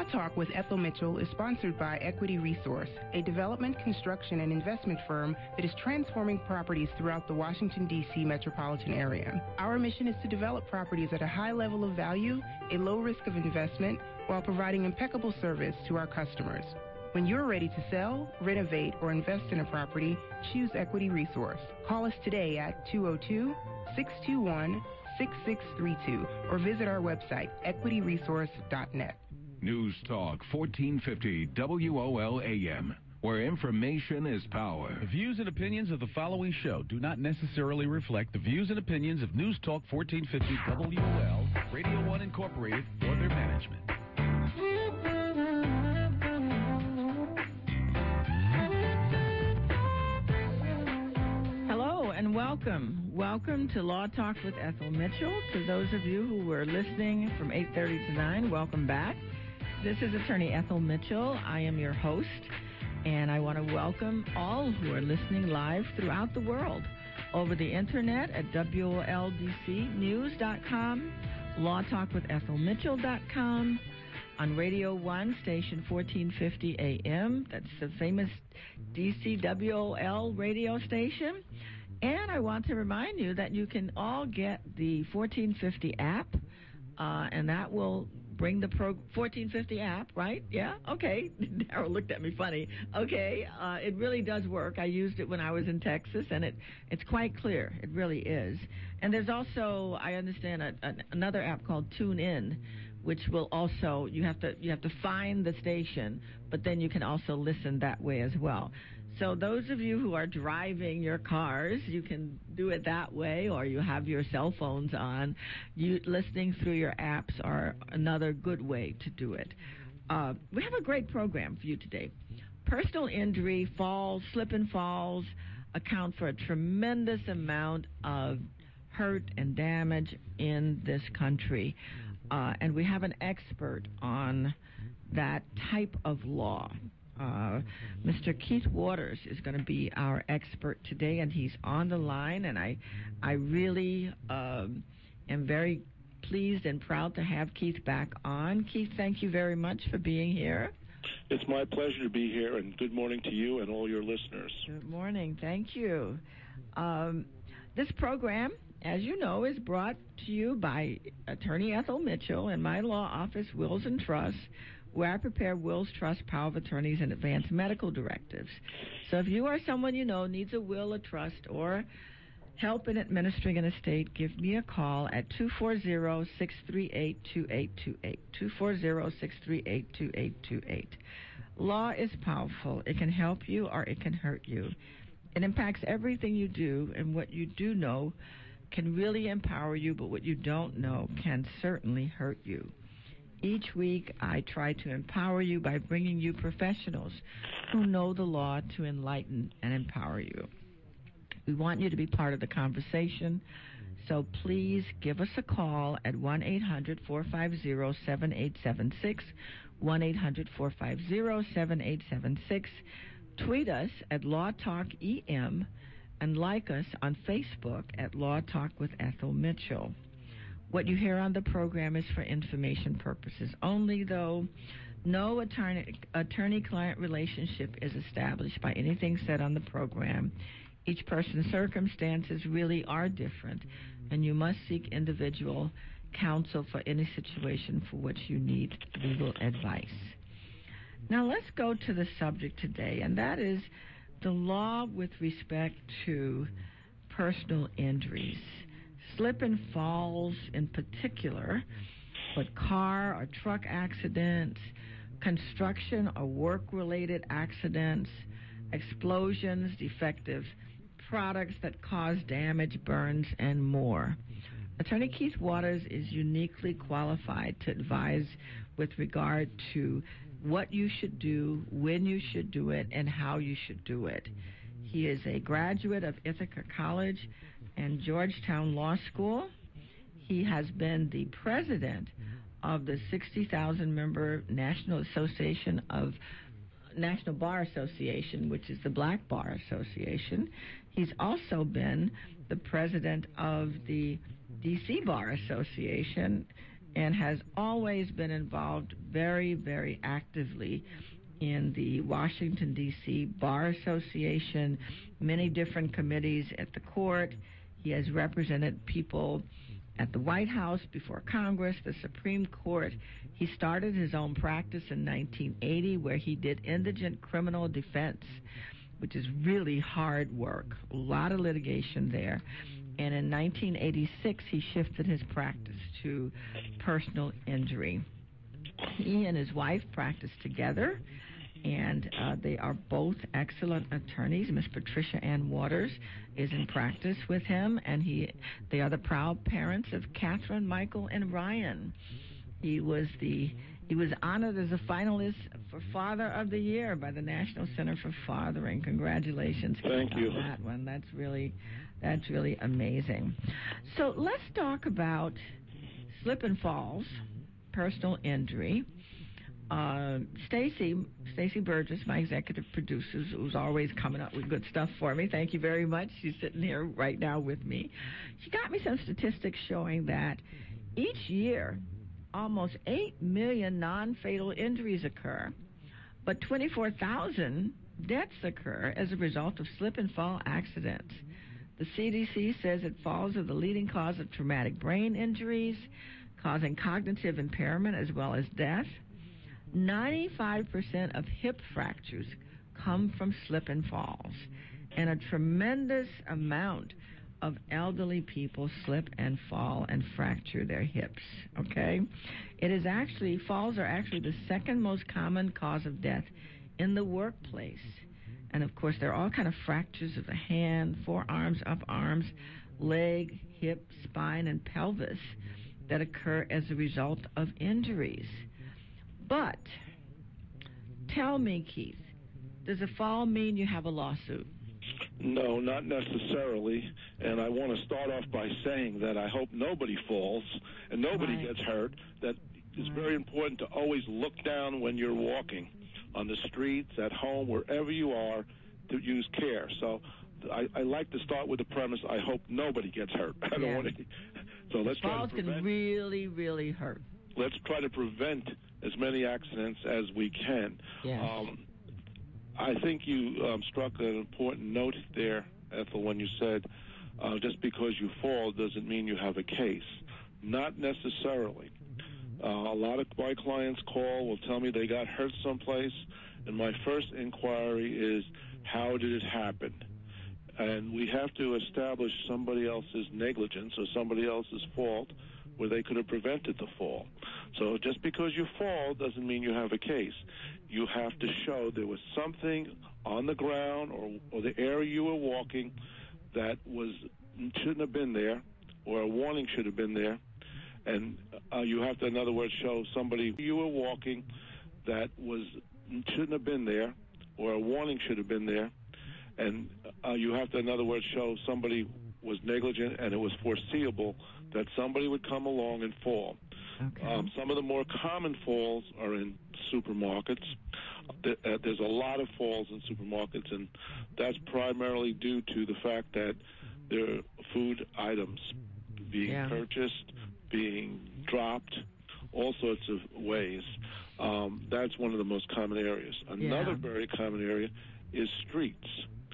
Talk with Ethel Mitchell is sponsored by Equity Resource, a development, construction, and investment firm that is transforming properties throughout the Washington, D.C. metropolitan area. Our mission is to develop properties at a high level of value, a low risk of investment, while providing impeccable service to our customers. When you're ready to sell, renovate, or invest in a property, choose Equity Resource. Call us today at 202-621-6632 or visit our website, equityresource.net. News Talk 1450 WOL-AM, where information is power. The views and opinions of the following show do not necessarily reflect the views and opinions of News Talk 1450 WOL, Radio 1 Incorporated, or their management. Hello and welcome. Welcome to Law Talk with Ethel Mitchell. To those of you who were listening from 8:30 to 9, welcome back. This is Attorney Ethel Mitchell. I am your host, and I want to welcome all who are listening live throughout the world over the internet at WOLDCnews.com, lawtalkwithethelmitchell.com, on Radio 1, station 1450 AM. That's the famous DC WOL radio station. And I want to remind you that you can all get the 1450 app, and that will bring the 1450 app, right? Yeah? Okay. Darryl looked at me funny. Okay. It really does work. I used it when I was in Texas, and it's quite clear. It really is. And there's also, I understand, another app called TuneIn, which will also, you have to find the station, but then you can also listen that way as well. So those of you who are driving your cars, you can do it that way, or you have your cell phones on. Listening through your apps are another good way to do it. We have a great program for you today. Personal injury, falls, slip and falls account for a tremendous amount of hurt and damage in this country. And we have an expert on that type of law. Mr. Keith Waters is going to be our expert today, and he's on the line, and I really am very pleased and proud to have Keith back on. Keith, thank you very much for being here. It's my pleasure to be here, and good morning to you and all your listeners. Good morning. Thank you. This program, as you know, is brought to you by Attorney Ethel Mitchell and my law office, Wills and Trusts, where I prepare wills, trusts, power of attorneys, and advance medical directives. So if you or someone you know needs a will, a trust, or help in administering an estate, give me a call at 240-638-2828, 240-638-2828. Law is powerful. It can help you or it can hurt you. It impacts everything you do, and what you do know can really empower you, but what you don't know can certainly hurt you. Each week, I try to empower you by bringing you professionals who know the law to enlighten and empower you. We want you to be part of the conversation, so please give us a call at 1-800-450-7876, 1-800-450-7876. Tweet us at Law Talk EM, and like us on Facebook at Law Talk with Ethel Mitchell. What you hear on the program is for information purposes only, though no attorney-client relationship is established by anything said on the program. Each person's circumstances really are different, and you must seek individual counsel for any situation for which you need legal advice. Now let's go to the subject today, and that is the law with respect to personal injuries. Slip and falls in particular, but car or truck accidents, construction or work-related accidents, explosions, defective products that cause damage, burns, and more. Attorney Keith Waters is uniquely qualified to advise with regard to what you should do, when you should do it, and how you should do it. He is a graduate of Ithaca College and Georgetown Law School. He has been the president of the 60,000-member National Bar Association, which is the Black Bar Association. He's also been the president of the DC Bar Association, and has always been involved very, very actively in the Washington, D.C. Bar Association, many different committees at the court. He has represented people at the White House, before Congress, the Supreme Court. He started his own practice in 1980 where he did indigent criminal defense, which is really hard work, a lot of litigation there. And in 1986, he shifted his practice to personal injury. He and his wife practice together, and they are both excellent attorneys. Miss Patricia Ann Waters is in practice with him, and they are the proud parents of Catherine, Michael, and Ryan. He was honored as a finalist for Father of the Year by the National Center for Fathering. Congratulations! Thank you. On that one. That's really amazing. So let's talk about slip and falls, personal injury. Stacy Burgess, my executive producer, who's always coming up with good stuff for me. Thank you very much. She's sitting here right now with me. She got me some statistics showing that each year, almost 8 million non-fatal injuries occur, but 24,000 deaths occur as a result of slip and fall accidents. The CDC says that falls are the leading cause of traumatic brain injuries, causing cognitive impairment as well as death. 95% of hip fractures come from slip and falls, and a tremendous amount of elderly people slip and fall and fracture their hips, okay? Falls are actually the second most common cause of death in the workplace. And, of course, there are all kind of fractures of the hand, forearms, up arms, leg, hip, spine, and pelvis that occur as a result of injuries. But tell me, Keith, does a fall mean you have a lawsuit? No, not necessarily. And I want to start off by saying that I hope nobody falls and nobody gets hurt. That it's very important to always look down when you're walking on the streets, at home, wherever you are, to use care. So I like to start with the premise, I hope nobody gets hurt. I don't want to. So let's try to prevent. Falls can really, really hurt. Let's try to prevent as many accidents as we can. Yes. I think you struck an important note there, Ethel, when you said just because you fall doesn't mean you have a case. Not necessarily. A lot of my clients will tell me they got hurt someplace, and my first inquiry is, how did it happen? And we have to establish somebody else's negligence or somebody else's fault where they could have prevented the fall. So just because you fall doesn't mean you have a case. You have to show there was something on the ground or the area you were walking that shouldn't have been there, or a warning should have been there. And you have to, in other words, show somebody you were walking that shouldn't have been there, or a warning should have been there. And you have to, in other words, show somebody was negligent and it was foreseeable that somebody would come along and fall. Okay. Some of the more common falls are in supermarkets. There's a lot of falls in supermarkets, and that's primarily due to the fact that there are food items being purchased, being dropped, all sorts of ways. That's one of the most common areas. Another very common area is streets.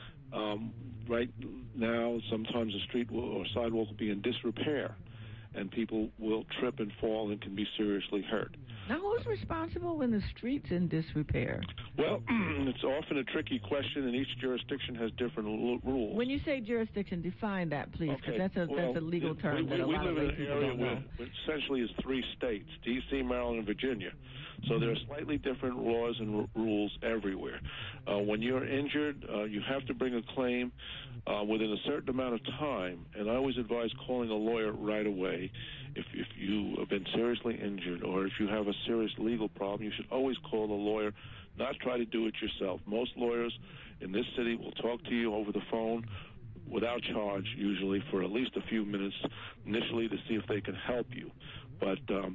Right now, sometimes a street or sidewalk will be in disrepair, and people will trip and fall and can be seriously hurt. Now, who's responsible when the street's in disrepair? Well, it's often a tricky question, and each jurisdiction has different rules. When you say jurisdiction, define that, please, because that's a legal term that a lot of lay people don't know. We live in an area where essentially is 3 states, D.C., Maryland, and Virginia. So there are slightly different laws and rules everywhere. When you're injured, you have to bring a claim within a certain amount of time, and I always advise calling a lawyer right away. If you have been seriously injured or if you have a serious legal problem, you should always call a lawyer, not try to do it yourself. Most lawyers in this city will talk to you over the phone without charge, usually for at least a few minutes initially to see if they can help you. But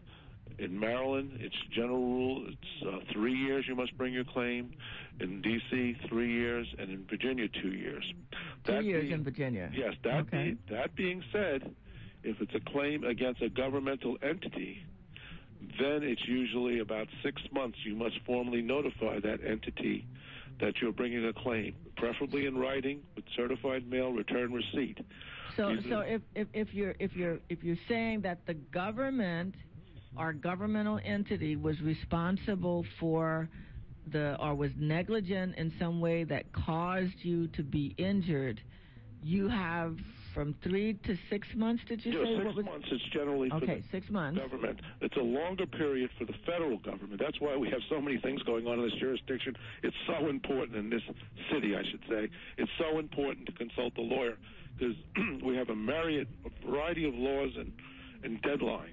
in Maryland, it's general rule. It's 3 years you must bring your claim. In D.C., 3 years, and in Virginia, 2 years. 2 years in Virginia. Yes. That being said, if it's a claim against a governmental entity, then it's usually about 6 months. You must formally notify that entity that you're bringing a claim, preferably in writing with certified mail return receipt. So if you're saying that the government or governmental entity was responsible for or was negligent in some way that caused you to be injured, you have from 3 to 6 months, did you say? 6 months is generally for the 6 months. Government. It's a longer period for the federal government. That's why we have so many things going on in this jurisdiction. It's so important in this city, I should say. It's so important to consult a lawyer because we have a variety of laws and deadlines.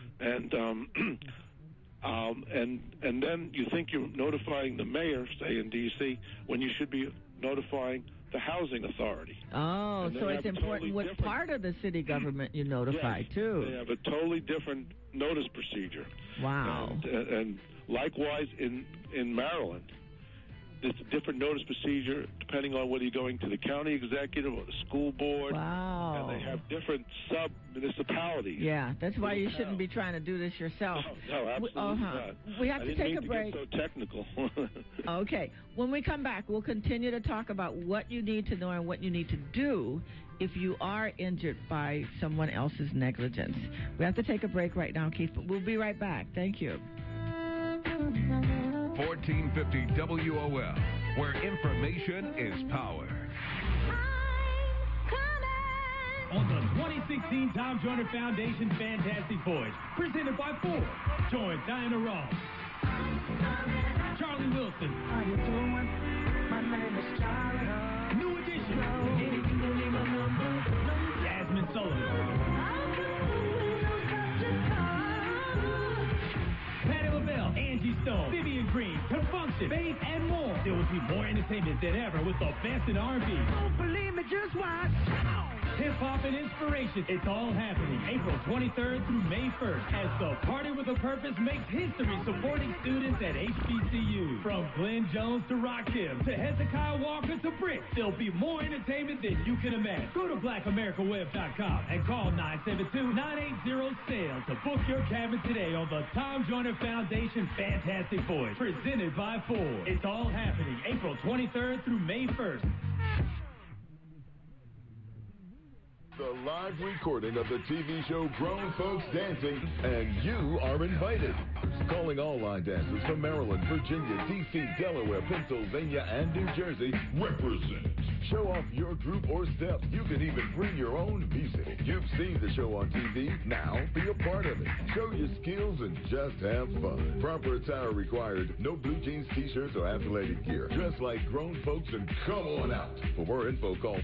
And then you think you're notifying the mayor, say in D.C., when you should be notifying the housing authority. Oh, so it's important what part of the city government you notify, too. They have a totally different notice procedure. Wow. And likewise in Maryland, it's a different notice procedure depending on whether you're going to the county executive or the school board. Wow. And they have different sub-municipalities. Yeah, that's why you shouldn't be trying to do this yourself. No, absolutely not. We have to take a break. I didn't mean to get so technical. Okay. When we come back, we'll continue to talk about what you need to know and what you need to do if you are injured by someone else's negligence. We have to take a break right now, Keith, but we'll be right back. Thank you. 1450 WOL, where information is power. On the 2016 Tom Joyner Foundation Fantastic Voyage, presented by Ford. Join Diana Ross, Charlie Wilson, How you doing? My name is Charlie. New Edition, Jasmine Sullivan, Patti LaBelle, Angie Stone, Vivian Green, Confunction, Faith, and more. There will be more entertainment than ever with the best in R&B. Don't believe me, just watch. Hip-hop and inspiration. It's all happening April 23rd through May 1st as the Party with a Purpose makes history supporting students at HBCU. From Glenn Jones to Rakim to Hezekiah Walker to Brick, there'll be more entertainment than you can imagine. Go to blackamericaweb.com and call 972-980-SAIL to book your cabin today on the Tom Joyner Foundation Fantastic Voyage, presented by Ford. It's all happening April 23rd through May 1st. The live recording of the TV show Grown Folks Dancing, and you are invited. Calling all line dancers from Maryland, Virginia, D.C., Delaware, Pennsylvania, and New Jersey, represent. Show off your group or steps. You can even bring your own music. You've seen the show on TV. Now be a part of it. Show your skills and just have fun. Proper attire required. No blue jeans, t-shirts, or athletic gear. Dress like grown folks and come on out. For more info, call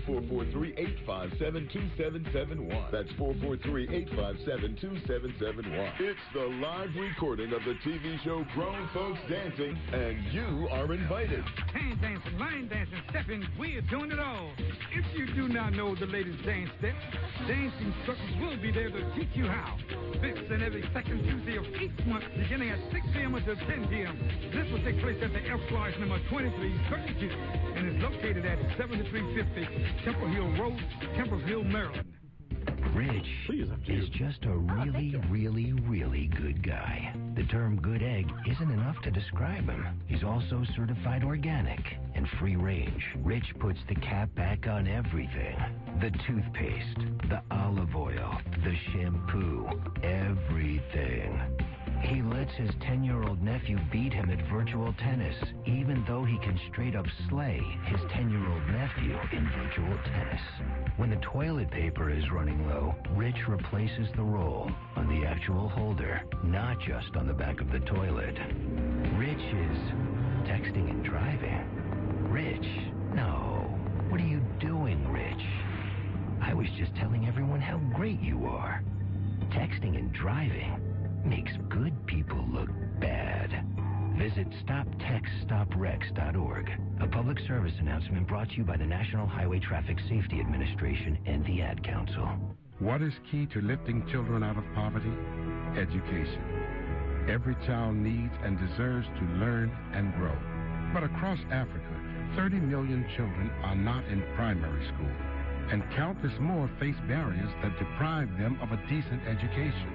443-857-2771. That's 443-857-2771. It's the live recording of the TV show Grown Folks Dancing, and you are invited. Hand dancing, line dancing, stepping, we're doing it all. If you do not know the latest dance steps, dance instructors will be there to teach you how. This and every second Tuesday of each month, beginning at 6 p.m. until 10 p.m. This will take place at the F Lodge number 2332 and is located at 7350 Temple Hill Road, Temple Hill, Maryland. Rich is just a really good guy. The term good egg isn't enough to describe him. He's also certified organic and free range. Rich puts the cap back on everything. The toothpaste, the olive oil, the shampoo, everything. He lets his 10-year-old nephew beat him at virtual tennis, even though he can straight up slay his 10-year-old nephew in virtual tennis. When the toilet paper is running low, Rich replaces the roll on the actual holder, not just on the back of the toilet. Rich is texting and driving. Rich, no. What are you doing, Rich? I was just telling everyone how great you are. Texting and driving makes good people look bad. Visit StopTextStopWrecks.org. A public service announcement brought to you by the National Highway Traffic Safety Administration and the Ad Council. What is key to lifting children out of poverty? Education. Every child needs and deserves to learn and grow. But across Africa, 30 million children are not in primary school, and countless more face barriers that deprive them of a decent education.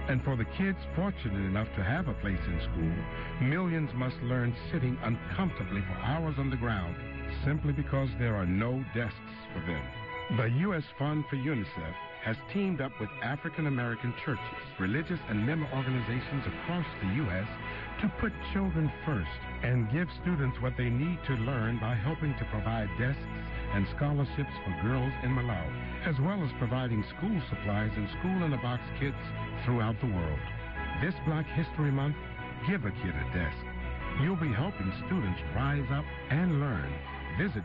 And for the kids fortunate enough to have a place in school, millions must learn sitting uncomfortably for hours on the ground simply because there are no desks for them. The U.S. Fund for UNICEF has teamed up with African American churches, religious and member organizations across the U.S. to put children first and give students what they need to learn by helping to provide desks and scholarships for girls in Malawi, as well as providing school supplies and school-in-a-box kits throughout the world. This Black History Month, give a kid a desk. You'll be helping students rise up and learn. Visit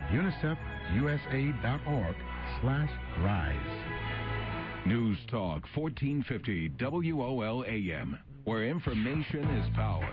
UNICEFUSA.org/rise. News Talk 1450 WOL AM, where information is power.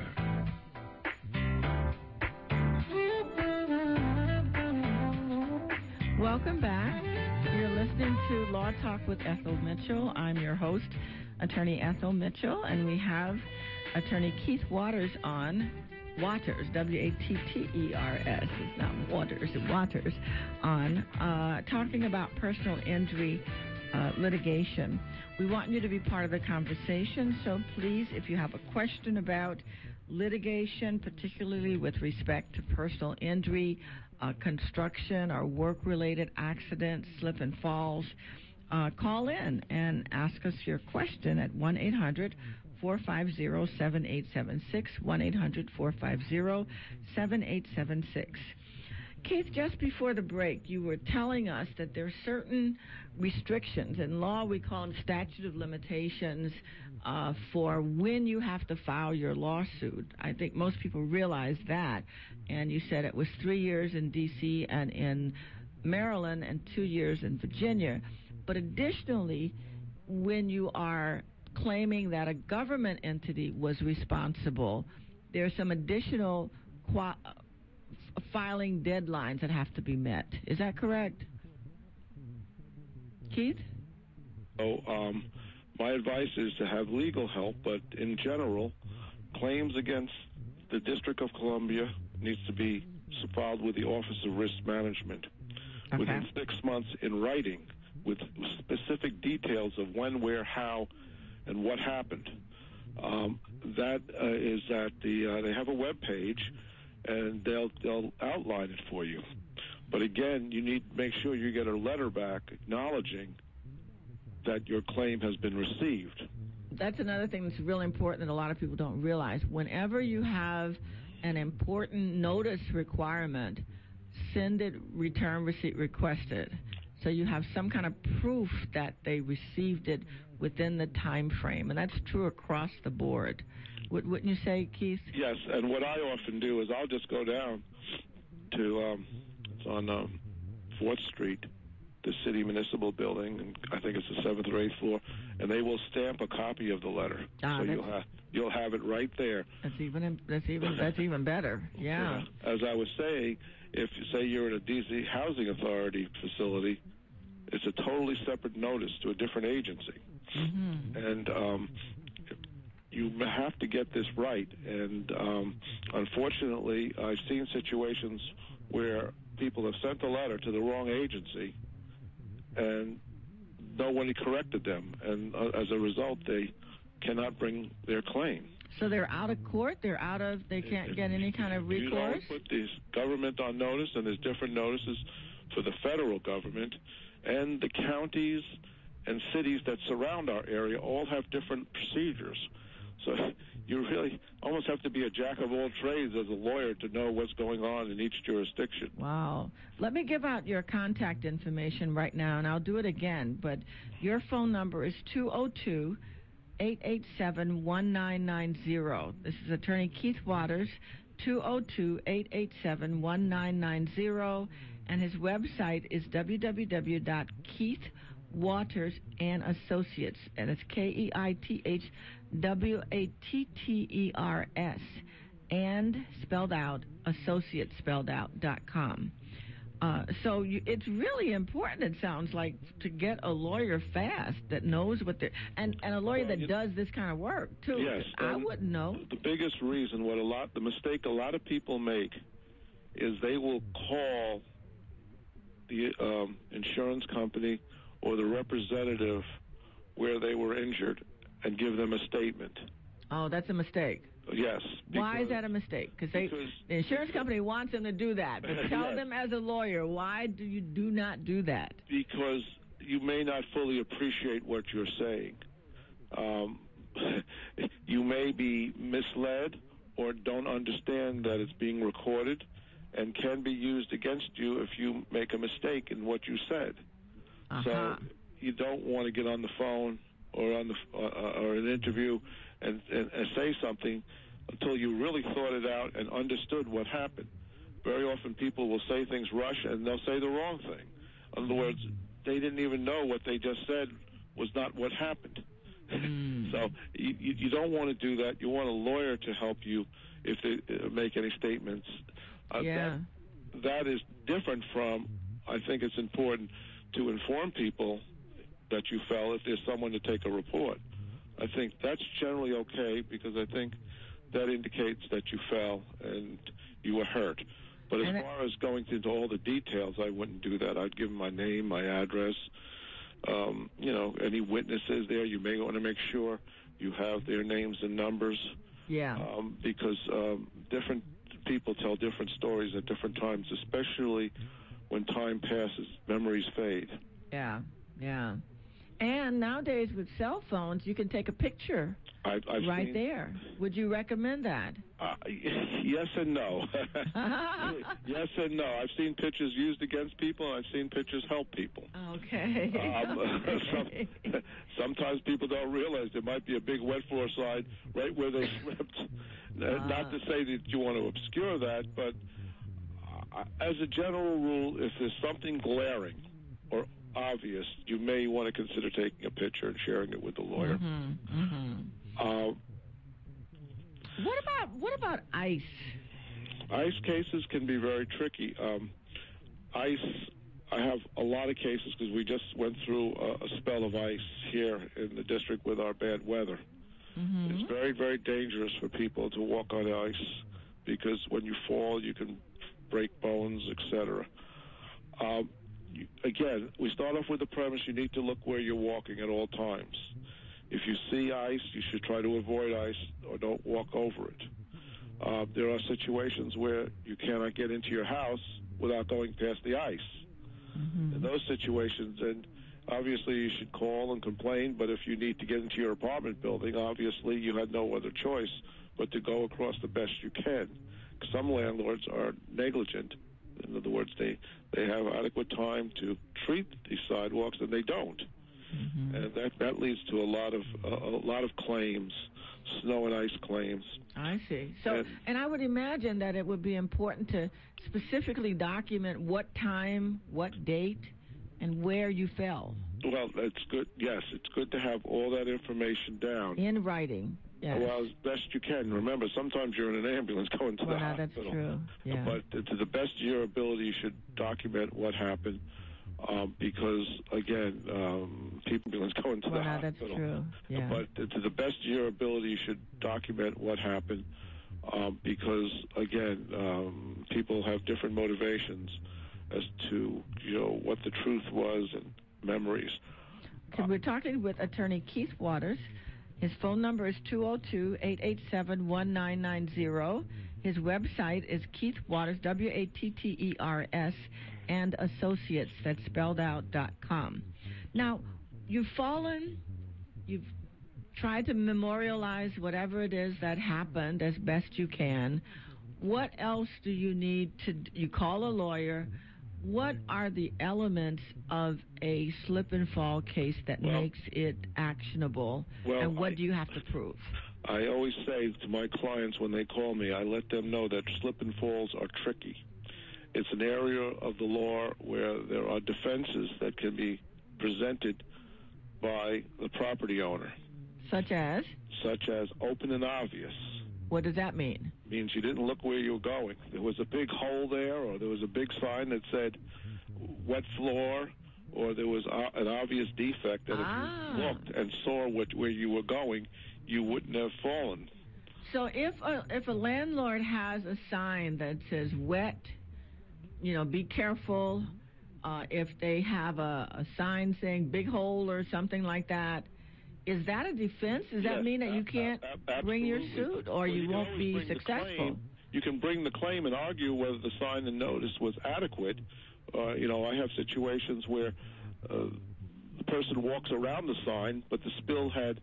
Welcome back. You're listening to Law Talk with Ethel Mitchell. I'm your host, Attorney Ethel Mitchell, and we have Attorney Keith Waters on. Waters, W-A-T-T-E-R-S. It's not Waters, it's Waters, on talking about personal injury litigation. We want you to be part of the conversation, so please, if you have a question about litigation, particularly with respect to personal injury, construction or work-related accidents, slip and falls, call in and ask us your question at 1-800-450-7876, 1-800-450-7876. Keith, just before the break, you were telling us that there are certain restrictions. In law, we call them statute of limitations for when you have to file your lawsuit. I think most people realize that. And you said it was 3 years in D.C. and in Maryland and 2 years in Virginia. But additionally, when you are claiming that a government entity was responsible, there are some additional filing deadlines that have to be met. Is that correct? Keith? My advice is to have legal help, but in general, claims against the District of Columbia needs to be filed with the Office of Risk Management within 6 months in writing with specific details of when, where, how, and what happened. That is that they have a web page, and they'll outline it for you. But again, you need to make sure you get a letter back acknowledging that your claim has been received. That's another thing that's really important that a lot of people don't realize. Whenever you have an important notice requirement, send it return receipt requested. So you have some kind of proof that they received it within the time frame. And that's true across the board. Wouldn't you say, Keith? Yes, and what I often do is I'll just go down to, it's on 4th Street, the city municipal building, and I think it's the 7th or 8th floor, and they will stamp a copy of the letter. So you'll have it right there. That's even better. Yeah. As I was saying, if you say you're at a D.C. Housing Authority facility, it's a totally separate notice to a different agency. Mm-hmm. And you have to get this right. And unfortunately, I've seen situations where people have sent a letter to the wrong agency and nobody corrected them. And as a result, they cannot bring their claim. So they're out of court? They can't get any kind of recourse? You don't put this government on notice, and there's different notices for the federal government, and the counties and cities that surround our area all have different procedures. So you really almost have to be a jack of all trades as a lawyer to know what's going on in each jurisdiction. Wow. Let me give out your contact information right now, and I'll do it again. But your phone number is 202-887-1990. This is Attorney Keith Waters, 202-887-1990. And his website is www.keithwatters&associates. And it's KEITHWATTERS and spelled out, associates spelled out.com. So it's really important, it sounds like, to get a lawyer fast that knows what they're... And a lawyer that does this kind of work, too. Yes. I wouldn't know. The biggest reason, the mistake a lot of people make is they will call the insurance company or the representative where they were injured and give them a statement. Oh, that's a mistake. Yes. Why is that a mistake? Because the insurance company wants them to do that. But tell them as a lawyer, why do you do not do that? Because you may not fully appreciate what you're saying. You may be misled or don't understand that it's being recorded and can be used against you if you make a mistake in what you said. So you don't want to get on the phone or on or an interview and say something until you really thought it out and understood what happened. Very often people will say things rush and they'll say the wrong thing. In other words, they didn't even know what they just said was not what happened. So you don't want to do that. You want a lawyer to help you if they make any statements. That is different from, I think it's important to inform people that you fell if there's someone to take a report. I think that's generally okay because I think that indicates that you fell and you were hurt. But as far as going into all the details, I wouldn't do that. I'd give them my name, my address, any witnesses there. You may want to make sure you have their names and numbers. Yeah. Because different people tell different stories at different times, especially when time passes, memories fade. Yeah, yeah. And nowadays with cell phones, you can take a picture I've seen, there. Would you recommend that? Yes and no. Yes and no. I've seen pictures used against people, and I've seen pictures help people. Okay. Sometimes people don't realize there might be a big wet floor slide right where they slipped. Not to say that you want to obscure that, but as a general rule, if there's something glaring or obvious, you may want to consider taking a picture and sharing it with the lawyer. What about ICE? ICE cases can be very tricky. ICE, I have a lot of cases because we just went through a spell of ice here in the district with our bad weather. It's very, very dangerous for people to walk on ice because when you fall, you can break bones, etc. Again, we start off with the premise you need to look where you're walking at all times. If you see ice, you should try to avoid ice or don't walk over it. There are situations where you cannot get into your house without going past the ice. In those situations, and obviously you should call and complain, but if you need to get into your apartment building, obviously you had no other choice but to go across the best you can. Some landlords are negligent. In other words, they have adequate time to treat these sidewalks, and they don't. And that leads to a lot of claims, snow and ice claims. I see. So, and I would imagine that it would be important to specifically document what time, what date, and where you fell. Well, it's good. Yes, it's good to have all that information down. In writing. Yes. Well, as best you can. Remember, sometimes you're in an ambulance going to the hospital. That's true. Yeah. But to the best of your ability, you should document what happened. Because, again, people going to the hospital. That's true. Yeah. But to the best of your ability, you should document what happened. Because, again, people have different motivations as to, what the truth was and memories. Okay, we're talking with attorney Keith Waters. His phone number is 202-887-1990. His website is Keith Waters, WATTERS, and Associates, that's spelled out, .com. Now, you've fallen, you've tried to memorialize whatever it is that happened as best you can. What else do you need to, you call a lawyer, what are the elements of a slip and fall case that makes it actionable, and what do you have to prove? I always say to my clients when they call me, I let them know that slip and falls are tricky. It's an area of the law where there are defenses that can be presented by the property owner. Such as? Such as open and obvious. What does that mean? It means you didn't look where you were going. There was a big hole there, or there was a big sign that said wet floor, or there was an obvious defect that if you looked and saw where you were going, you wouldn't have fallen. So if a landlord has a sign that says wet, be careful. If they have a sign saying big hole or something like that, is that a defense? Does that mean that you can't bring your suit, or you won't be successful? You can bring the claim and argue whether the sign and notice was adequate. I have situations where the person walks around the sign, but the spill had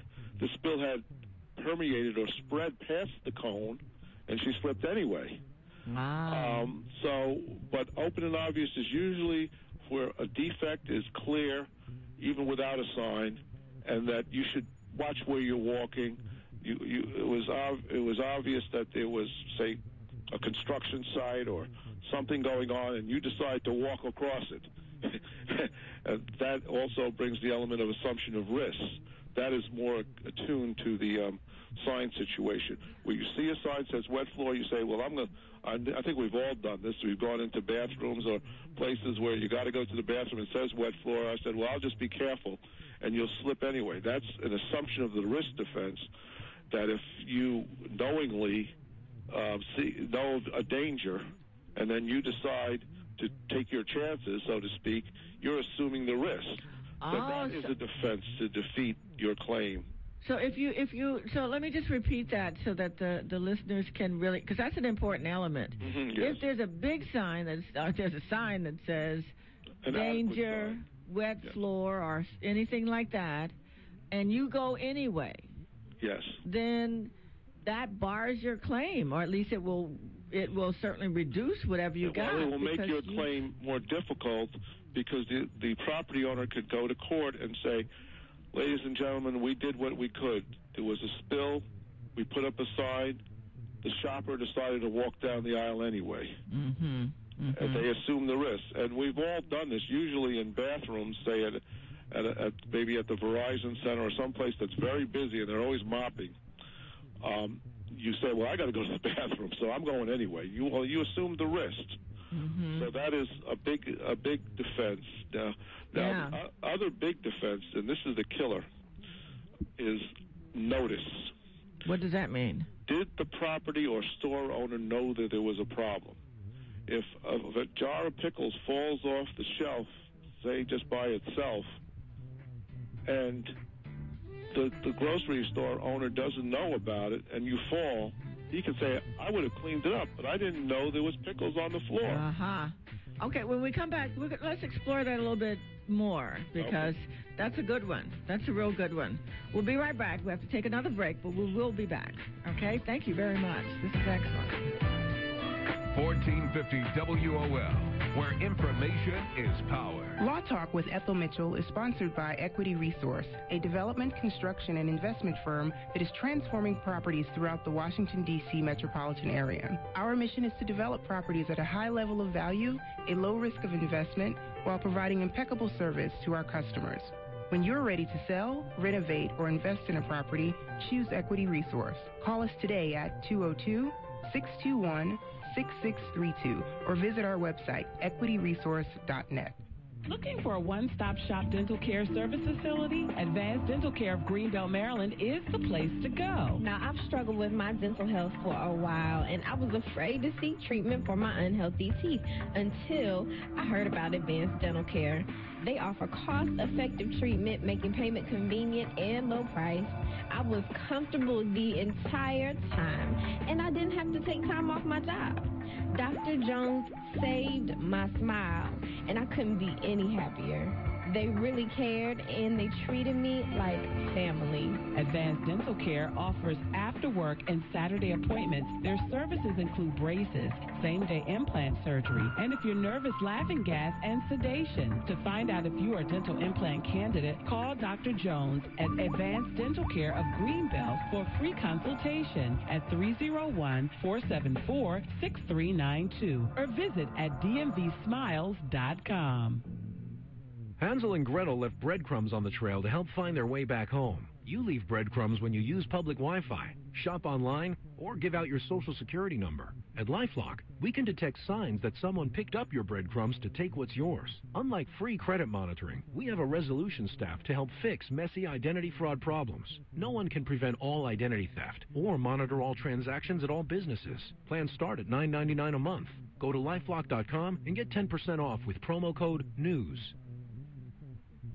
permeated or spread past the cone, and she slipped anyway. Wow. But open and obvious is usually where a defect is clear, even without a sign, and that you should watch where you're walking. It was obvious that there was, say, a construction site or something going on, and you decide to walk across it. And that also brings the element of assumption of risk. That is more attuned to the sign situation. Where you see a sign that says wet floor, you say, well, I think we've all done this. We've gone into bathrooms or places where you got to go to the bathroom and it says wet floor. I said, well, I'll just be careful, and you'll slip anyway. That's an assumption of the risk defense, that if you knowingly know a danger and then you decide to take your chances, so to speak, you're assuming the risk. That is a defense to defeat your claim. So so let me just repeat that so that the listeners can really, because that's an important element. Yes. If there's a big sign there's a sign that says danger, wet floor, or anything like that, and you go anyway. Yes. Then that bars your claim, or at least it will certainly reduce whatever you got. Well, it will make your claim more difficult, because the property owner could go to court and say, ladies and gentlemen, we did what we could. There was a spill. We put up a sign. The shopper decided to walk down the aisle anyway. Mm-hmm. Mm-hmm. And they assume the risk. And we've all done this, usually in bathrooms, say maybe at the Verizon Center or someplace that's very busy and they're always mopping. You say, well, I got to go to the bathroom, so I'm going anyway. You assume the risk. Mm-hmm. So that is a big defense. Now other big defense, and this is the killer, is notice. What does that mean? Did the property or store owner know that there was a problem? If a jar of pickles falls off the shelf, say just by itself, and the grocery store owner doesn't know about it, and you fall, he can say, I would have cleaned it up, but I didn't know there was pickles on the floor. Uh-huh. Okay, when we come back, let's explore that a little bit more, because that's a good one. That's a real good one. We'll be right back. We have to take another break, but we will be back. Okay? Thank you very much. This is excellent. 1450 WOL, where information is power. Law Talk with Ethel Mitchell is sponsored by Equity Resource, a development, construction, and investment firm that is transforming properties throughout the Washington, D.C. metropolitan area. Our mission is to develop properties at a high level of value, a low risk of investment, while providing impeccable service to our customers. When you're ready to sell, renovate, or invest in a property, choose Equity Resource. Call us today at 202-621-6632 or visit our website, equityresource.net. Looking for a one-stop shop dental care service facility? Advanced Dental Care of Greenbelt, Maryland is the place to go. Now, I've struggled with my dental health for a while, and I was afraid to seek treatment for my unhealthy teeth until I heard about Advanced Dental Care. They offer cost-effective treatment, making payment convenient and low price. I was comfortable the entire time, and I didn't have to take time off my job. Dr. Jones saved my smile, and I couldn't be any happier. They really cared, and they treated me like family. Advanced Dental Care offers after-work and Saturday appointments. Their services include braces, same-day implant surgery, and if you're nervous, laughing gas, and sedation. To find out if you are a dental implant candidate, call Dr. Jones at Advanced Dental Care of Greenbelt for a free consultation at 301-474-6392 or visit at dmvsmiles.com. Hansel and Gretel left breadcrumbs on the trail to help find their way back home. You leave breadcrumbs when you use public Wi-Fi, shop online, or give out your social security number. At LifeLock, we can detect signs that someone picked up your breadcrumbs to take what's yours. Unlike free credit monitoring, we have a resolution staff to help fix messy identity fraud problems. No one can prevent all identity theft or monitor all transactions at all businesses. Plans start at $9.99 a month. Go to LifeLock.com and get 10% off with promo code NEWS.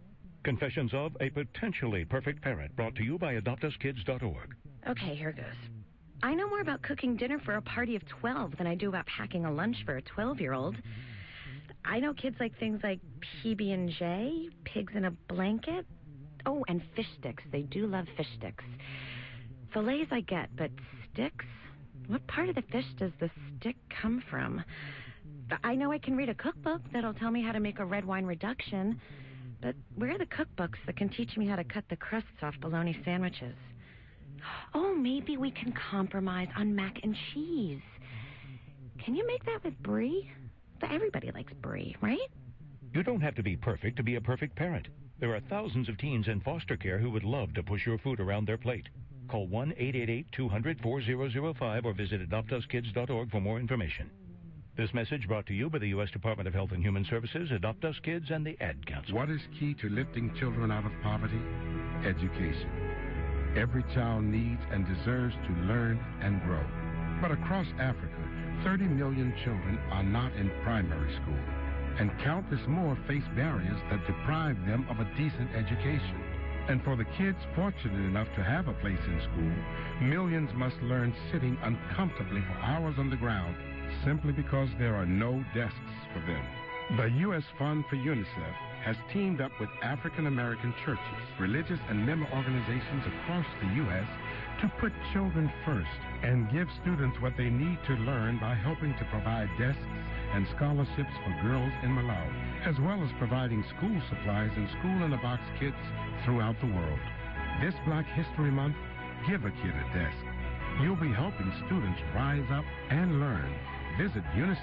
Confessions of a Potentially Perfect Parent, brought to you by AdoptUsKids.org. Okay, here goes. I know more about cooking dinner for a party of 12 than I do about packing a lunch for a 12-year-old. I know kids like things like PB&J, pigs in a blanket. Oh, and fish sticks. They do love fish sticks. Fillets I get, but sticks? What part of the fish does the stick come from? I know I can read a cookbook that'll tell me how to make a red wine reduction, but where are the cookbooks that can teach me how to cut the crusts off bologna sandwiches? Oh, maybe we can compromise on mac and cheese. Can you make that with brie? Everybody likes brie, right? You don't have to be perfect to be a perfect parent. There are thousands of teens in foster care who would love to push your food around their plate. Call 1-888-200-4005 or visit AdoptUsKids.org for more information. This message brought to you by the U.S. Department of Health and Human Services, Adopt Us Kids, and the Ad Council. What is key to lifting children out of poverty? Education. Every child needs and deserves to learn and grow. But across Africa, 30 million children are not in primary school, and countless more face barriers that deprive them of a decent education. And for the kids fortunate enough to have a place in school, millions must learn sitting uncomfortably for hours on the ground simply because there are no desks for them. The U.S. Fund for UNICEF has teamed up with African American churches, religious and member organizations across the U.S. to put children first and give students what they need to learn by helping to provide desks and scholarships for girls in Malawi, as well as providing school supplies and school-in-a-box kits throughout the world. This Black History Month, give a kid a desk. You'll be helping students rise up and learn. Visit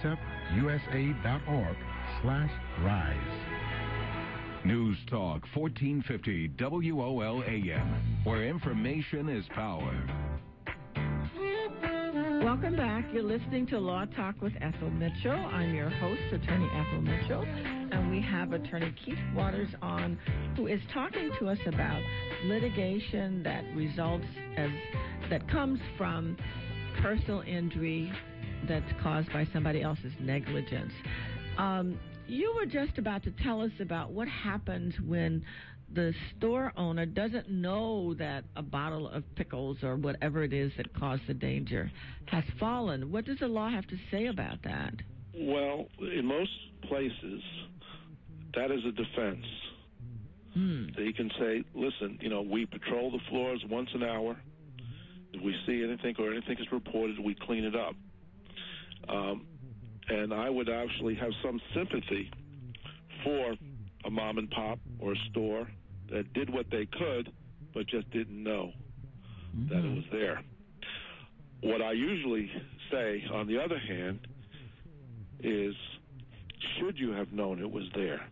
UNICEFUSA.org/rise. News Talk 1450 WOL AM, where information is power. Welcome back. You're listening to Law Talk with Ethel Mitchell. I'm your host, Attorney Ethel Mitchell, and we have Attorney Keith Waters on, who is talking to us about litigation that comes from personal injury that's caused by somebody else's negligence. You were just about to tell us about what happens when the store owner doesn't know that a bottle of pickles or whatever it is that caused the danger has fallen. What does the law have to say about that? Well, in most places, that is a defense. They can say, listen, we patrol the floors once an hour. If we see anything or anything is reported, we clean it up. And I would actually have some sympathy for a mom and pop or a store that did what they could but just didn't know that it was there. What I usually say, on the other hand, is should you have known it was there?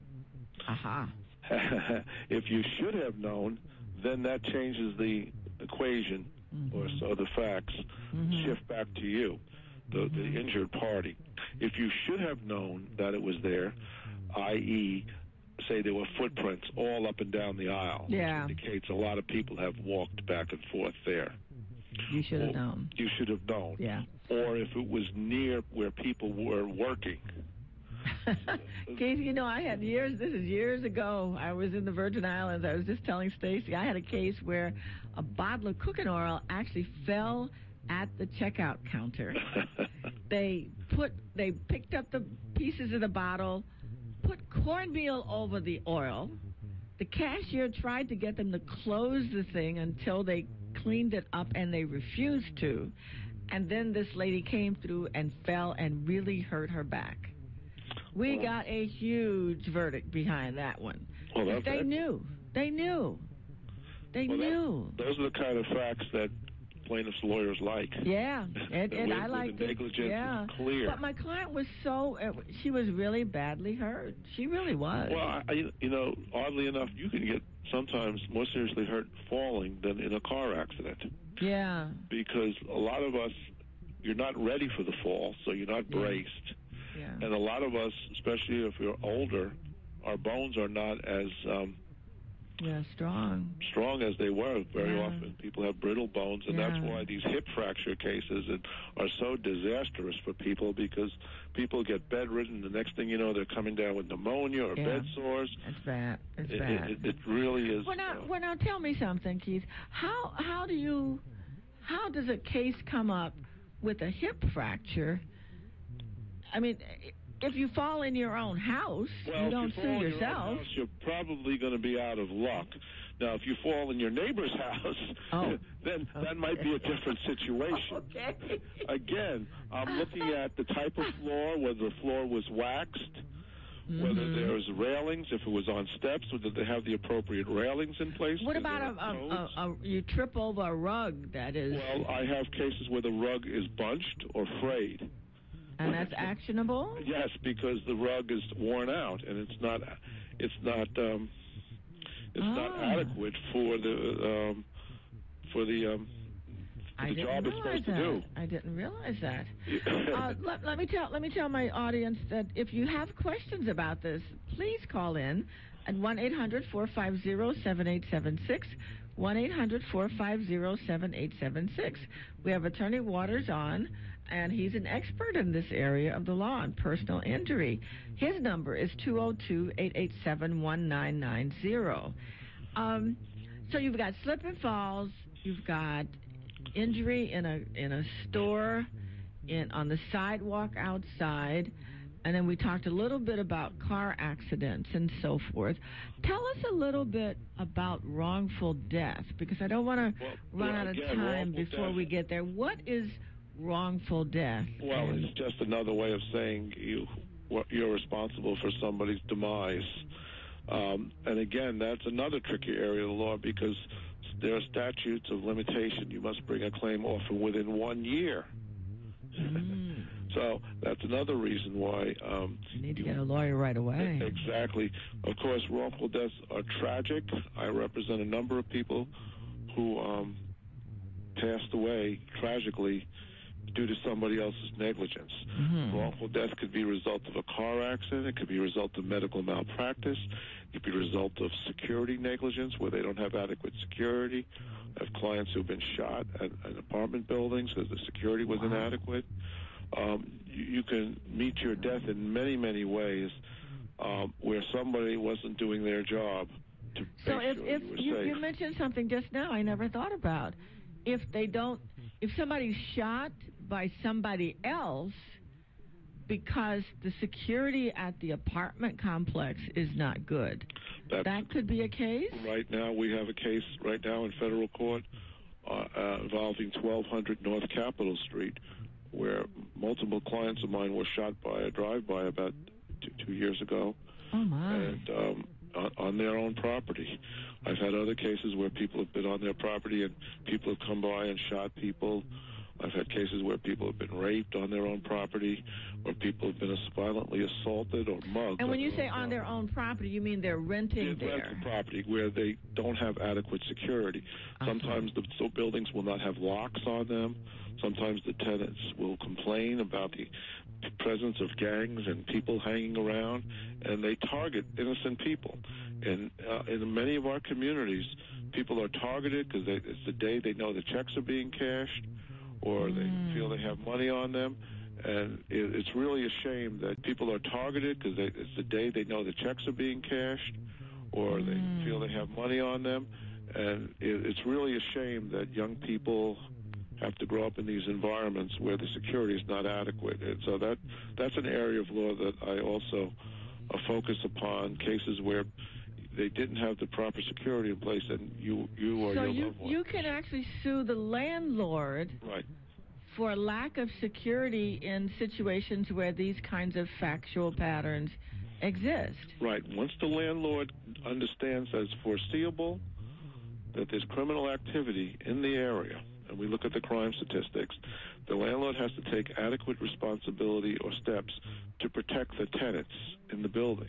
If you should have known, then that changes the equation, or so the facts shift back to you, the injured party. If you should have known that it was there, i.e., say there were footprints all up and down the aisle, which indicates a lot of people have walked back and forth there. You should have known. You should have known. Yeah. Or if it was near where people were working. Casey, I had this is years ago. I was in the Virgin Islands. I was just telling Stacy, I had a case where a bottle of cooking oil actually fell at the checkout counter. They picked up the pieces of the bottle, put cornmeal over the oil. The cashier tried to get them to close the thing until they cleaned it up, and they refused to. And then this lady came through and fell and really hurt her back. We got a huge verdict behind that one. Well, they knew. They knew. Those are the kind of facts that plaintiffs' lawyers like. Yeah, and I liked it. Negligence is clear. But my client was she was really badly hurt. She really was. Well, oddly enough, you can get sometimes more seriously hurt falling than in a car accident. Yeah. Because a lot of us, you're not ready for the fall, so you're not braced. Yeah. And a lot of us, especially if you're older, our bones are not as Yeah, strong. Strong as they were, very often people have brittle bones, and that's why these hip fracture cases are so disastrous for people, because people get bedridden. The next thing you know, they're coming down with pneumonia or bed sores. It's bad. It's bad. It really is. Well, now tell me something, Keith. How does a case come up with a hip fracture? I mean, if you fall in your own house, you don't sue yourself. Your own house, you're probably going to be out of luck. Now, if you fall in your neighbor's house, then that might be a different situation. Okay. Again, I'm looking at the type of floor, whether the floor was waxed, whether there's railings, if it was on steps, whether they have the appropriate railings in place. What about you trip over a rug that is... Well, I have cases where the rug is bunched or frayed. And that's actionable? Yes, because the rug is worn out and it's not adequate for the job it's supposed to do. I didn't realize that. Let me tell my audience that if you have questions about this, please call in at 1-800-450-7876. 1-800-450-7876. We have Attorney Waters on, and he's an expert in this area of the law on personal injury. His number is 202-887-1990. So you've got slip and falls, you've got injury in a store, on the sidewalk outside, and then we talked a little bit about car accidents and so forth. Tell us a little bit about wrongful death, because I don't want to run out of time before we get there. What is wrongful death? Well, it's just another way of saying you're responsible for somebody's demise. And again, that's another tricky area of the law, because there are statutes of limitation. You must bring a claim often within 1 year. So that's another reason why you need to get a lawyer right away. Exactly. Of course, wrongful deaths are tragic. I represent a number of people who passed away tragically due to somebody else's negligence. Wrongful death could be a result of a car accident. It could be a result of medical malpractice. It could be a result of security negligence, where they don't have adequate security. I have clients who have been shot at apartment buildings because the security was inadequate. You can meet your death in many, many ways where somebody wasn't doing their job to make sure you were safe. You mentioned something just now I never thought about. If somebody's shot by somebody else because the security at the apartment complex is not good, that could be a case? Right now, we have a case right now in federal court involving 1200 North Capitol Street, where multiple clients of mine were shot by a drive-by about 2 years ago. Oh, my. And on their own property. I've had other cases where people have been on their property and people have come by and shot people. I've had cases where people have been raped on their own property, where people have been violently assaulted or mugged. And when you say on their own property, you mean they're renting there? Rental property where they don't have adequate security. Sometimes the buildings will not have locks on them. Sometimes the tenants will complain about the presence of gangs and people hanging around, and they target innocent people. And in many of our communities, people are targeted because it's the day they know the checks are being cashed, or they feel they have money on them. And it's really a shame that people are targeted because it's the day they know the checks are being cashed, or they feel they have money on them. And it's really a shame that young people have to grow up in these environments where the security is not adequate. And so that's an area of law that I also focus upon, cases where they didn't have the proper security in place, and you or your loved one. So you can actually sue the landlord for lack of security in situations where these kinds of factual patterns exist. Right. Once the landlord understands that it's foreseeable that there's criminal activity in the area, and we look at the crime statistics, the landlord has to take adequate responsibility or steps to protect the tenants in the building.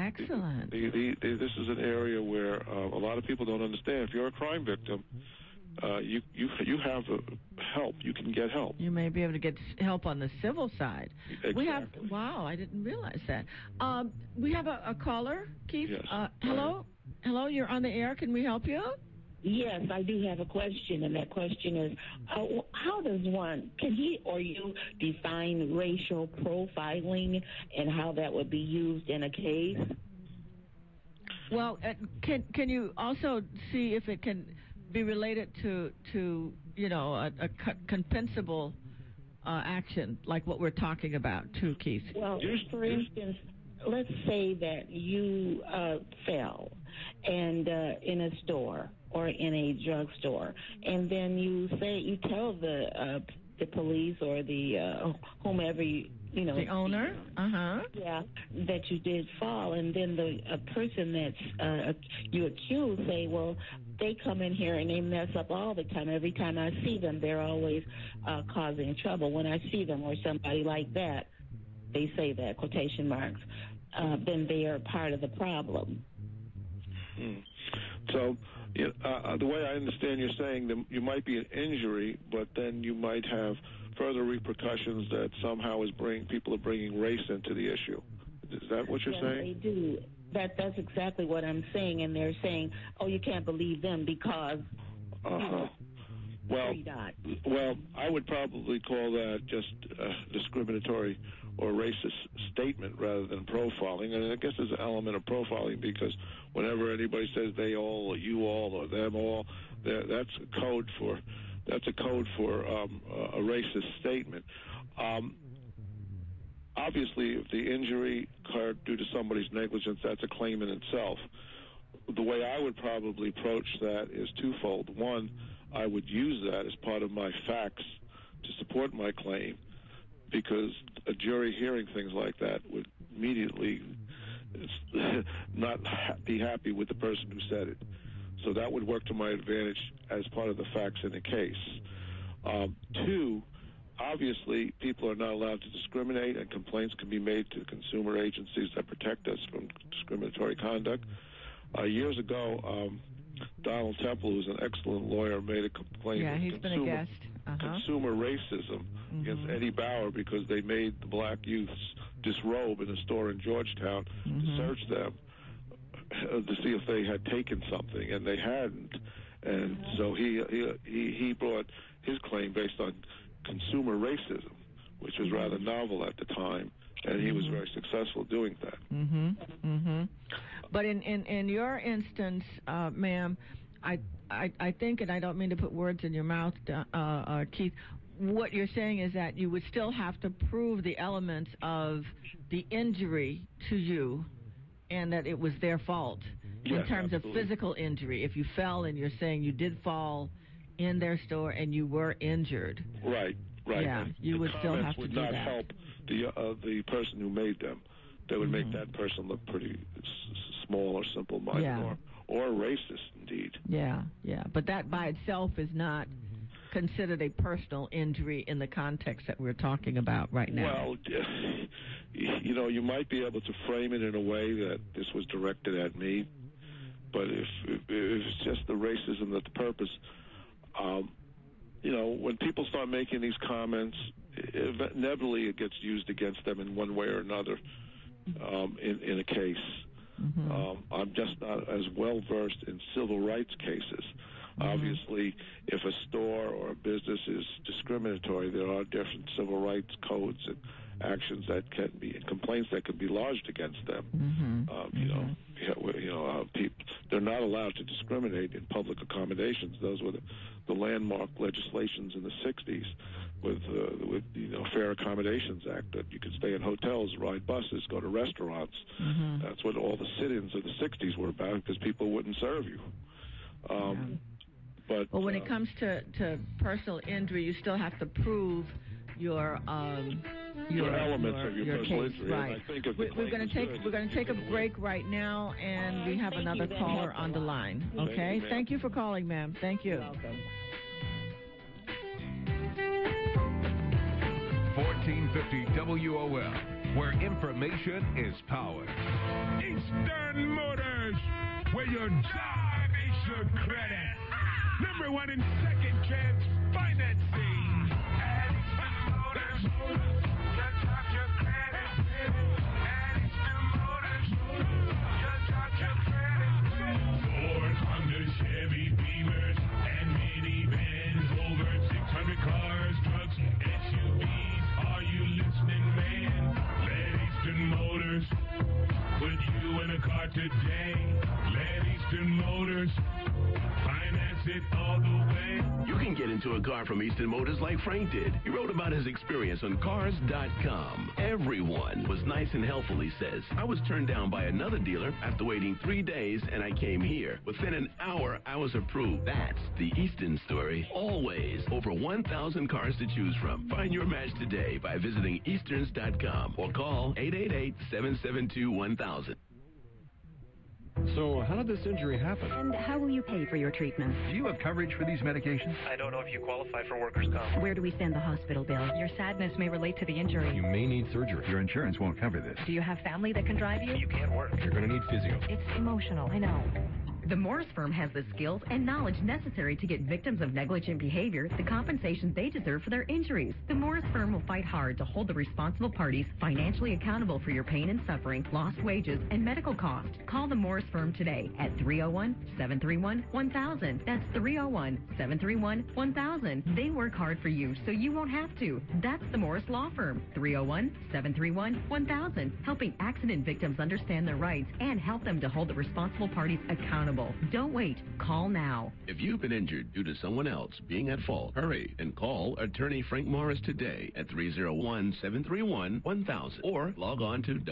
Excellent. This is an area where a lot of people don't understand. If you're a crime victim, you have help. You can get help. You may be able to get help on the civil side. Exactly. Wow, I didn't realize that. We have a caller, Keith. Yes. Hello, you're on the air. Can we help you? Yes, I do have a question, and that question is, how does can he or you define racial profiling and how that would be used in a case? Well, can you also see if it can be related to a compensable action like what we're talking about too, Keith? Well, for instance, let's say that you fell and in a store or in a drugstore, and then you tell the police or the whomever the owner, yeah, that you did fall, and then the person that's you accuse say, well, they come in here and they mess up all the time. Every time I see them, they're always causing trouble. When I see them or somebody like that, they say that, quotation marks, then they are part of the problem. So the way I understand you're saying that you might be an injury, but then you might have further repercussions that somehow people are bringing race into the issue. Is that what you're saying? Yes, they do. That's exactly what I'm saying, and they're saying, oh, you can't believe them because well, I would probably call that just discriminatory or racist statement rather than profiling. And I guess there's an element of profiling because whenever anybody says they all or you all or them all, that's a code for a racist statement. Obviously, if the injury occurred due to somebody's negligence, that's a claim in itself. The way I would probably approach that is twofold. One, I would use that as part of my facts to support my claim, because a jury hearing things like that would immediately not be happy with the person who said it. So that would work to my advantage as part of the facts in the case. Two, obviously, people are not allowed to discriminate, and complaints can be made to consumer agencies that protect us from discriminatory conduct. Years ago, Donald Temple, who's an excellent lawyer, made a complaint of consumer racism against Eddie Bauer because they made the black youths disrobe in a store in Georgetown to search them to see if they had taken something, and they hadn't. And so he brought his claim based on consumer racism, which was rather novel at the time, and he was very successful doing that. But in your instance, ma'am, I think, and I don't mean to put words in your mouth, Keith, what you're saying is that you would still have to prove the elements of the injury to you and that it was their fault in terms of physical injury. If you fell and you're saying you did fall in their store and you were injured. Right. Yeah, you would still have to do that. Would not help the person who made them. They would make that person look pretty small or simple-minded or racist, indeed. Yeah. But that by itself is not considered a personal injury in the context that we're talking about right now. Well, you might be able to frame it in a way that this was directed at me, but if it's just the racism that's the purpose, when people start making these comments, inevitably it gets used against them in one way or another in a case. I'm just not as well versed in civil rights cases. Obviously, if a store or a business is discriminatory, there are different civil rights codes and actions that can be, and complaints that can be lodged against them. They're not allowed to discriminate in public accommodations. Those were the landmark legislations in the 60s with Fair Accommodations Act, that you could stay in hotels, ride buses, go to restaurants. That's what all the sit-ins of the 60s were about, because people wouldn't serve you. But when it comes to personal injury, you still have to prove your elements of your personal case, injury. right? I think we're going to take a break right now, and we have another caller on the line. Okay, thank you for calling, ma'am. Thank you. 1450 WOL, where information is power. Eastern Motors, where your drive is your credit. Number one in second chance financing. At Eastern Motors, just drop your credit. At Eastern Motors, just drop your credit. Ford, Honda, Chevy, Beamers, and minivans. Over 600 cars, trucks, SUVs. Are you listening, man? Let Eastern Motors put you in a car today. Let Eastern Motors finance it all the way. You can get into a car from Eastern Motors like Frank did. He wrote about his experience on Cars.com. Everyone was nice and helpful, he says. I was turned down by another dealer after waiting 3 days, and I came here. Within an hour, I was approved. That's the Eastern story. Always over 1,000 cars to choose from. Find your match today by visiting Easterns.com or call 888-772-1000. So, how did this injury happen? And how will you pay for your treatment? Do you have coverage for these medications? I don't know if you qualify for workers' comp. Where do we send the hospital bill? Your sadness may relate to the injury. You may need surgery. Your insurance won't cover this. Do you have family that can drive you? You can't work. You're going to need physio. It's emotional, I know. The Morris firm has the skills and knowledge necessary to get victims of negligent behavior the compensation they deserve for their injuries. The Morris firm will fight hard to hold the responsible parties financially accountable for your pain and suffering, lost wages, and medical costs. Call the Morris firm today at 301-731-1000. That's 301-731-1000. They work hard for you so you won't have to. That's the Morris Law Firm. 301-731-1000. Helping accident victims understand their rights and help them to hold the responsible parties accountable. Don't wait. Call now. If you've been injured due to someone else being at fault, hurry and call attorney Frank Morris today at 301-731-1000 or log on to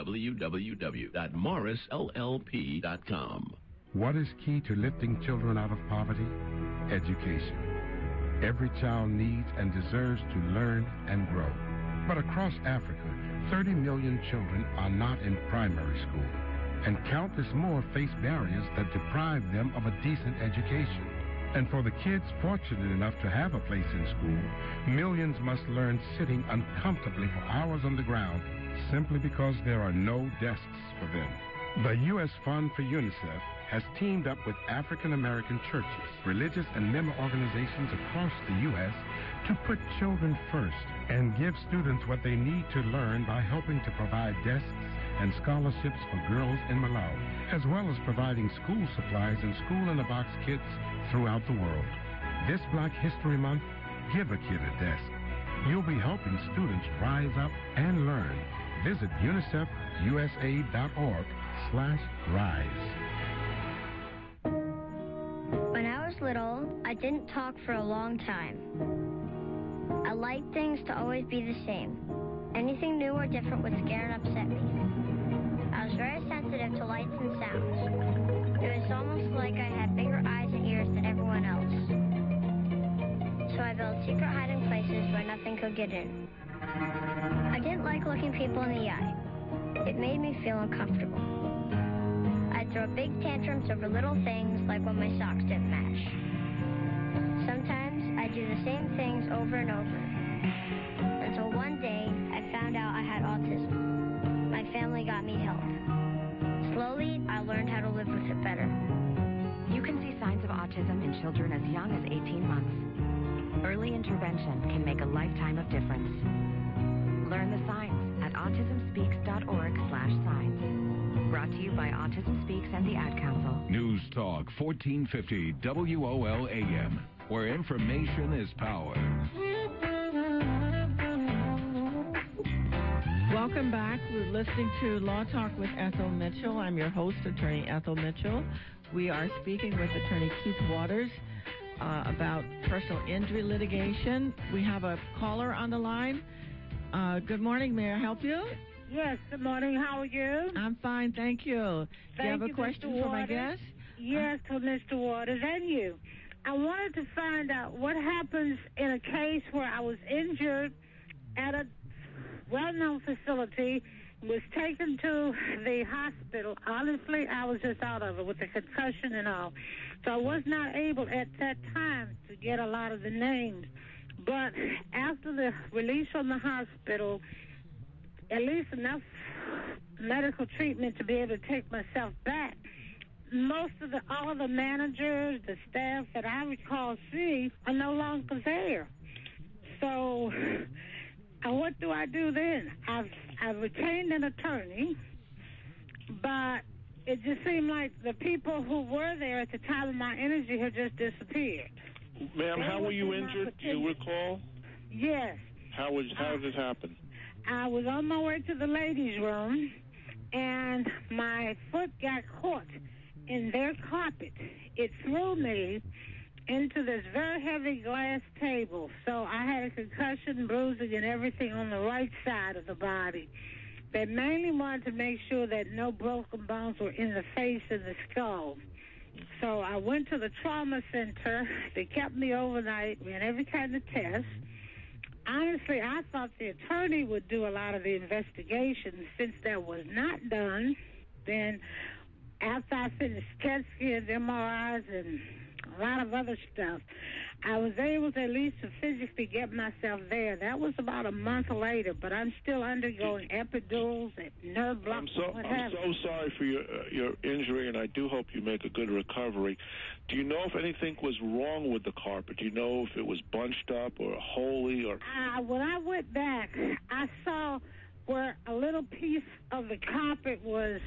www.morrisllp.com. What is key to lifting children out of poverty? Education. Every child needs and deserves to learn and grow. But across Africa, 30 million children are not in primary school, and countless more face barriers that deprive them of a decent education. And for the kids fortunate enough to have a place in school, millions must learn sitting uncomfortably for hours on the ground simply because there are no desks for them. The U.S. Fund for UNICEF has teamed up with African American churches, religious and member organizations across the U.S. to put children first and give students what they need to learn by helping to provide desks and scholarships for girls in Malawi, as well as providing school supplies and school-in-a-box kits throughout the world. This Black History Month, give a kid a desk. You'll be helping students rise up and learn. Visit unicefusa.org/rise. When I was little, I didn't talk for a long time. I liked things to always be the same. Anything new or different would scare and upset me. I was very sensitive to lights and sounds. It was almost like I had bigger eyes and ears than everyone else. So I built secret hiding places where nothing could get in. I didn't like looking people in the eye. It made me feel uncomfortable. I'd throw big tantrums over little things like when my socks didn't match. Sometimes I'd do the same things over and over. Until one day, I found out I had autism. My family got me help. Slowly, I learned how to live with it better. You can see signs of autism in children as young as 18 months. Early intervention can make a lifetime of difference. Learn the signs at autismspeaks.org/signs. Brought to you by Autism Speaks and the Ad Council. News Talk 1450 WOL AM, where information is power. Welcome back. We're listening to Law Talk with Ethel Mitchell. I'm your host, Attorney Ethel Mitchell. We are speaking with Attorney Keith Waters about personal injury litigation. We have a caller on the line. Good morning. May I help you? Yes, good morning. How are you? I'm fine, thank you. Do you have a question for my guest? Yes, for Mr. Waters and you. I wanted to find out what happens in a case where I was injured at a well-known facility, was taken to the hospital. Honestly, I was just out of it with the concussion and all. So I was not able at that time to get a lot of the names. But after the release from the hospital, at least enough medical treatment to be able to take myself back. all of the managers, the staff that I recall seeing are no longer there. So, what do I do then? I've retained an attorney, but it just seemed like the people who were there at the time of my interview had just disappeared. Ma'am, how were you injured? Do you recall? Yes. How did it happen? I was on my way to the ladies' room, and my foot got caught in their carpet. It threw me into this very heavy glass table. So I had a concussion, bruising, and everything on the right side of the body. They mainly wanted to make sure that no broken bones were in the face and the skull. So I went to the trauma center. They kept me overnight, ran every kind of test. Honestly, I thought the attorney would do a lot of the investigation. Since that was not done, then after I finished CAT scans, MRIs, and a lot of other stuff, I was able to at least physically get myself there. That was about a month later, but I'm still undergoing epidurals and nerve blocks. I'm so sorry for your injury, and I do hope you make a good recovery. Do you know if anything was wrong with the carpet? Do you know if it was bunched up or holey or? When I went back, I saw where a little piece of the carpet was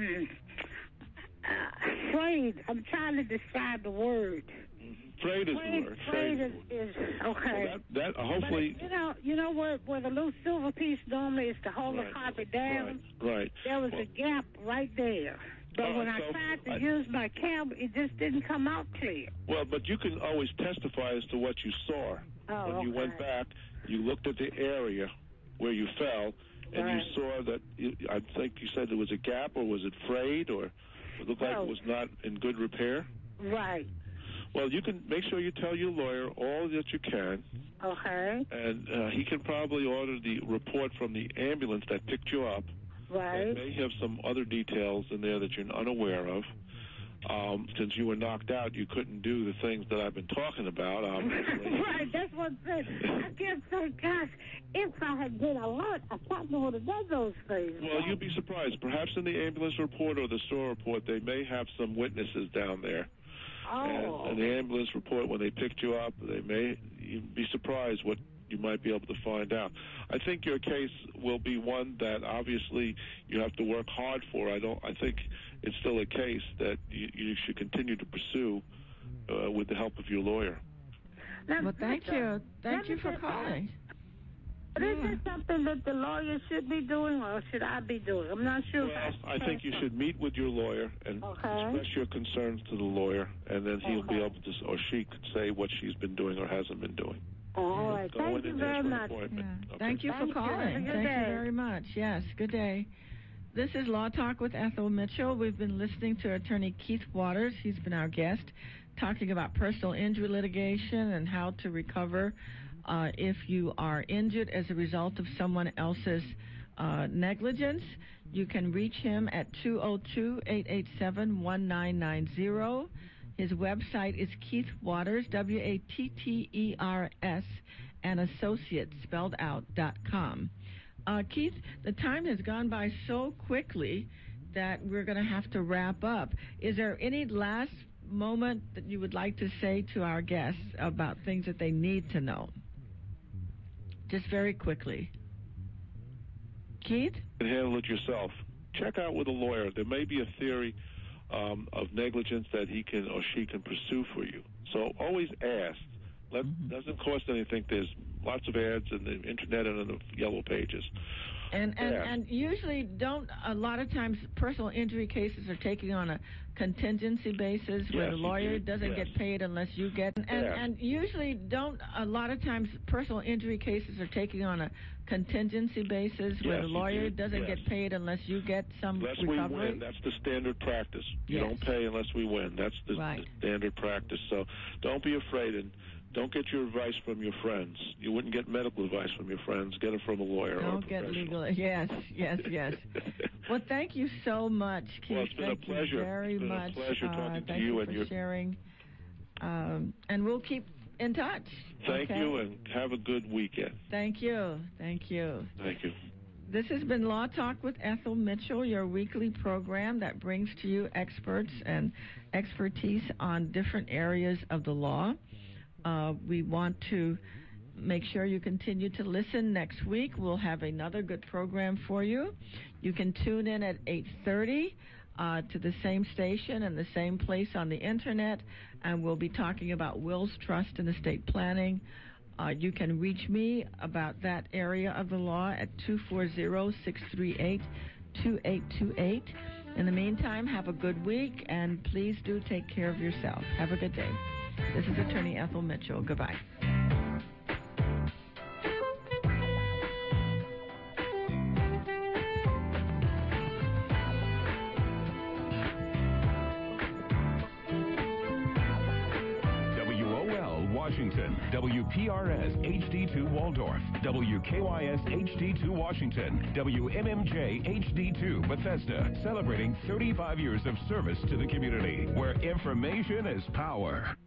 frayed. I'm trying to describe the word. Frayed is the word. Frayed is okay. Well, that hopefully. But you know where the little silver piece normally is to hold the carpet down. Right. There was a gap right there. But when I tried to use my camera, it just didn't come out clear. Well, but you can always testify as to what you saw. When you went back, you looked at the area where you fell, and you saw that. I think you said there was a gap, or was it frayed, or it looked like it was not in good repair. Right. Well, you can make sure you tell your lawyer all that you can. Okay. And he can probably order the report from the ambulance that picked you up. Right. It may have some other details in there that you're unaware of. Since you were knocked out, you couldn't do the things that I've been talking about, obviously. Right, that's what I'm saying. I can't say, gosh, if I had been alert, I probably would have done those things. Well, you'd be surprised. Perhaps in the ambulance report or the store report, they may have some witnesses down there. Oh. And the ambulance report, when they picked you up, you'd be surprised what you might be able to find out. I think your case will be one that obviously you have to work hard for. I think it's still a case that you should continue to pursue with the help of your lawyer. Well, thank you. Thank you for calling. But is this something that the lawyer should be doing, or should I be doing? I'm not sure. Well, I think you should meet with your lawyer and express your concerns to the lawyer, and then he'll be able to, or she could say what she's been doing or hasn't been doing. All right. Thank you very much. Yeah. Thank you for calling. Thank you very much. Yes, good day. This is Law Talk with Ethel Mitchell. We've been listening to attorney Keith Waters. He's been our guest, talking about personal injury litigation and how to recover if you are injured as a result of someone else's negligence. You can reach him at 202-887-1990. His website is Keith Waters, WATTERS, and Associates, spelled out, .com. Keith, the time has gone by so quickly that we're going to have to wrap up. Is there any last moment that you would like to say to our guests about things that they need to know? Just very quickly. Keith? You can handle it yourself. Check out with a lawyer. There may be a theory of negligence that he can or she can pursue for you. So always ask. Doesn't cost anything. There's lots of ads in the internet and in the yellow pages. And usually a lot of times personal injury cases are taken on a contingency basis where the lawyer doesn't get paid unless you get, and usually a lot of times personal injury cases are taken on a contingency basis where the lawyer doesn't get paid unless you get some recovery. We win. That's the standard practice. You don't pay unless we win. That's the standard practice. So don't be afraid, and don't get your advice from your friends. You wouldn't get medical advice from your friends. Get it from a lawyer. Don't get legal. Yes. Well, thank you so much, Keith. Well, it's been a pleasure. Very much. It's been a pleasure talking to you. you and for sharing. And we'll keep in touch. Thank you, and have a good weekend. Thank you. Thank you. This has been Law Talk with Ethel Mitchell, your weekly program that brings to you experts and expertise on different areas of the law. We want to make sure you continue to listen. Next week, we'll have another good program for you. You can tune in at 8:30 to the same station and the same place on the Internet, and we'll be talking about wills, trust, and estate planning. You can reach me about that area of the law at 240-638-2828. In the meantime, have a good week, and please do take care of yourself. Have a good day. This is Attorney Ethel Mitchell. Goodbye. Washington, WPRS HD2 Waldorf, WKYS HD2 Washington, WMMJ HD2 Bethesda, celebrating 35 years of service to the community, where information is power.